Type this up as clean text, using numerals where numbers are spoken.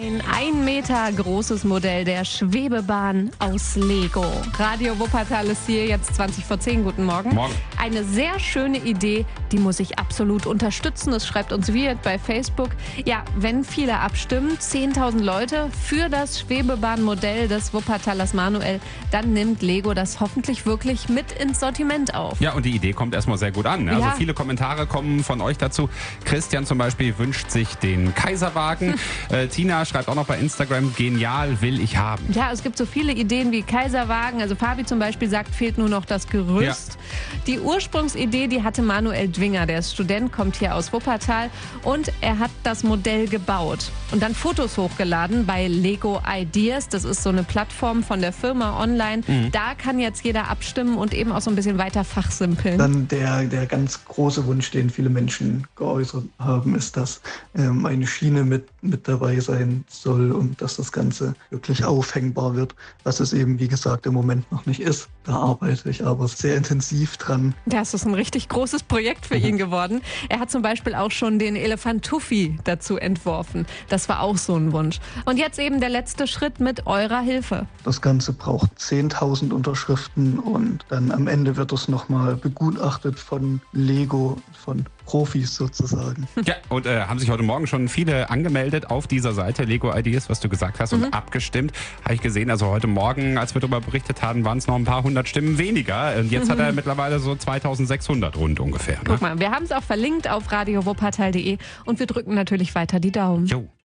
Ein Meter großes Modell der Schwebebahn aus Lego. Radio Wuppertal ist hier, jetzt 20 vor 10. Guten Morgen. Morgen. Eine sehr schöne Idee, die muss ich absolut unterstützen. Das schreibt uns Wirt bei Facebook. Ja, wenn viele abstimmen, 10.000 Leute für das Schwebebahnmodell des Wuppertalers Manuel, dann nimmt Lego das hoffentlich wirklich mit ins Sortiment auf. Ja, und die Idee kommt erstmal sehr gut an. Also Ja. viele Kommentare kommen von euch dazu. Christian zum Beispiel wünscht sich den Kaiserwagen. Tina schreibt auch noch bei Instagram, genial, will ich haben. Ja, es gibt so viele Ideen wie Kaiserwagen. Also Fabi zum Beispiel sagt, fehlt nur noch das Gerüst. Die Ursprungsidee, die hatte Manuel Dwinger. Der ist Student, kommt hier aus Wuppertal und er hat das Modell gebaut und dann Fotos hochgeladen bei Lego Ideas. Das ist so eine Plattform von der Firma online. Da kann jetzt jeder abstimmen und eben auch so ein bisschen weiter fachsimpeln. Dann der ganz große Wunsch, den viele Menschen geäußert haben, ist, dass eine Schiene mit dabei sein soll und dass das Ganze wirklich aufhängbar wird, was es eben, wie gesagt, im Moment noch nicht ist. Da arbeite ich aber sehr intensiv dran. Das ist ein richtig großes Projekt für ihn geworden. Er hat zum Beispiel auch schon den Elefant Tuffy dazu entworfen. Das war auch so ein Wunsch. Und jetzt eben der letzte Schritt mit eurer Hilfe. Das Ganze braucht 10.000 Unterschriften und dann am Ende wird es nochmal begutachtet von Lego, von Profis sozusagen. Ja, und haben sich heute Morgen schon viele angemeldet auf dieser Seite Lego Ideas, was du gesagt hast, und abgestimmt. Habe ich gesehen, also heute Morgen, als wir darüber berichtet haben, waren es noch ein paar hundert Stimmen weniger. Und jetzt hat er mittlerweile so 2.600 rund ungefähr. Ne? Guck mal, wir haben es auch verlinkt auf radiowuppertal.de und wir drücken natürlich weiter die Daumen. Jo.